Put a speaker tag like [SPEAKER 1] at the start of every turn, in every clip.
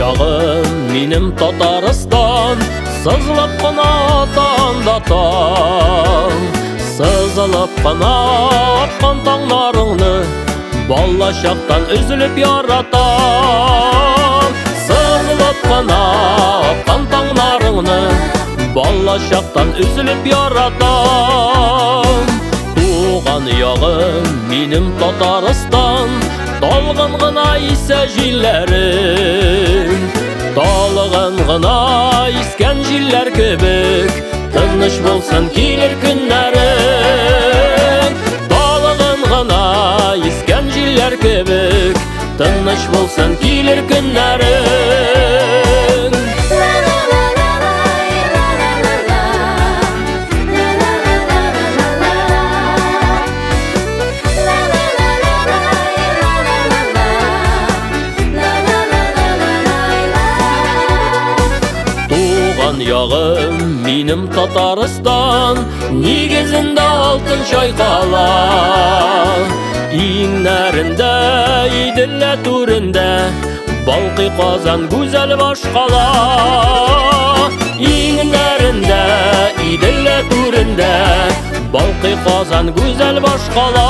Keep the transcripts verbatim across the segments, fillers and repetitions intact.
[SPEAKER 1] ягым минем Татарстан, сызылып кына атанда таң. Сызылып кына аккан таңнарыңны бала чактан үзүлүп яратам. Сызылып кына аккан таңнарыңны бала чактан үзүлүп яратам. Туган ягым минем Татарстан, талгын гына исе җилләрең. Талгын гына искән җилләр кебек, тыныч булсын килер көннәрең. Талгын гына искән җилләр кебек, тыныч булсын килер көннәрең. Ягым минем Татарстан, нигезендә алтын чайкала. Иңнәрендә, Иделлә түрендә балкый Казан гүзәл башкала. Иңнәрендә, Иделлә түрендә балкый Казан гүзәл башкала.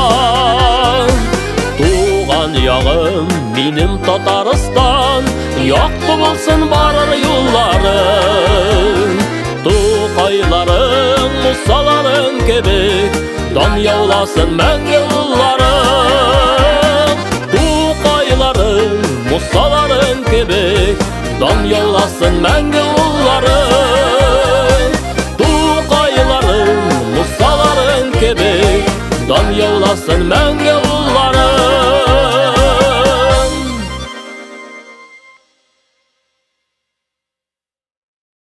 [SPEAKER 1] Туган ягым минем Татарстан, якты булсын барыр юлларың. Тукайларың, мусаларың кебек, дан яуласын мәңге улларың. Тукайларың, мусаларың кебек, дан яуласын мәңге улларың. Тукайларың, мусаларың кебек, дан яуласын мәңге